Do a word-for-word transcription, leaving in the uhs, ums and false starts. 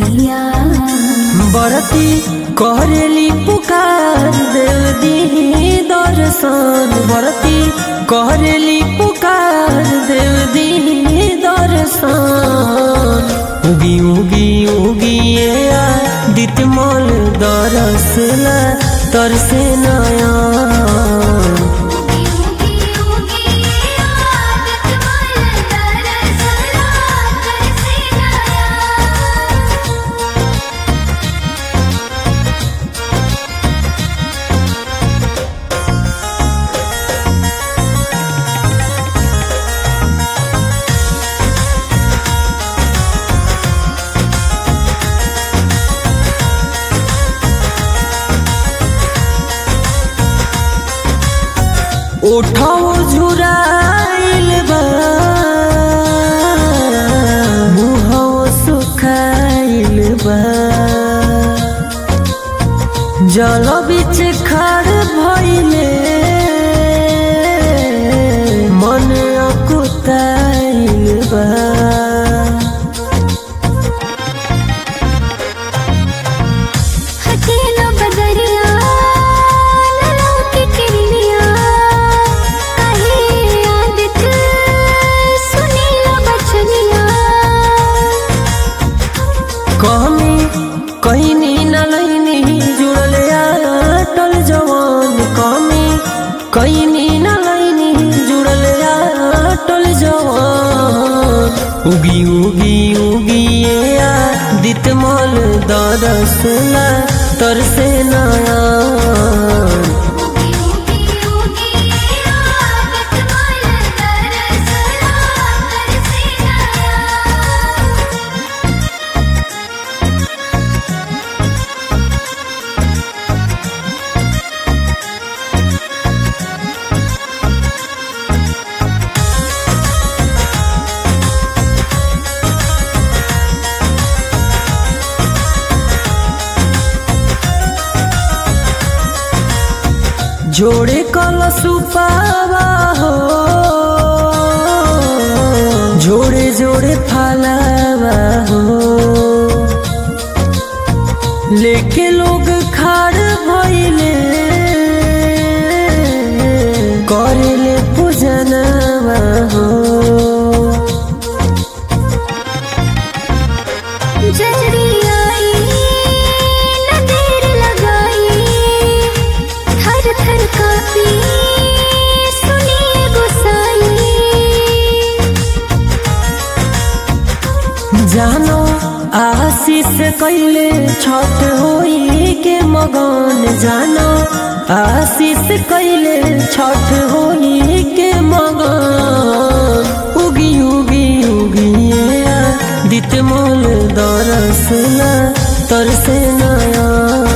मैया बरती करेली पुकार देव दी दर्शन बरती करेली पुकार देव दी दर्शन उगी उगी उगी दितमल दरसला तरसे नया उठाओ झुराइल बा मुहाओ सुखाइल बा जल बीच खाड़ भइले मन अकुताइल बा कमी कहीं न लैनी जुड़ल अटल जवान कमी कहीं न लैनी जुड़ल अटल जवान उगी उगी उगी दितमल दरसला तरसे नया जोड़े कलशुपावा हो जोड़े जोड़े फलावा हो लेके लोग खाड़ भइले करेले पूजनवा हो जानो आशीष कैले छठ होई के मगन जानो आशीष कैले छठ होई के मगन उगी उगी उगी दितमल दरसला तरसे नया।